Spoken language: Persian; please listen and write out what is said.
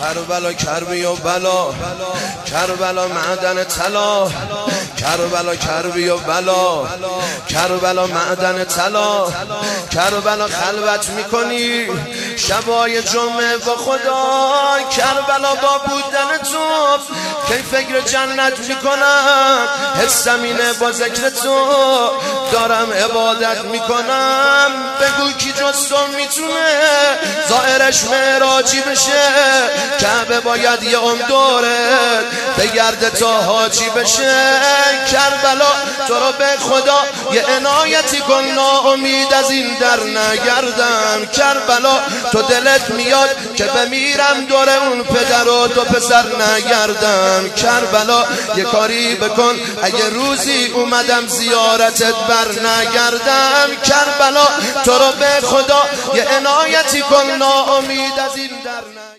کربلا کربی و بلا، کربلا معدن طلا، کربلا کربی و بلا، کربلا معدن طلا، کربلا خلوت میکنی شبای جمعه با خدا، کربلا با بودن تو کی فکر جنت میکنم، حسم اینه با ذکر تو دارم عبادت میکنم. بگو کی جز تو میتونه ظاهرش معراجی بشه، کعبه باید یه دورت بگرده تا حاجی بشه. کربلا تو رو به خدا یه عنایتی کن، ناامید از این در نگردم. کربلا تو دلت میاد که بمیرم دور اون پدر و دو پسر نگردم. کربلا یه کاری بکن اگه روزی اومدم زیارتت بر نگردم. کربلا تو رو به خدا یه عنایتی کن، ناامید از این در نگردم.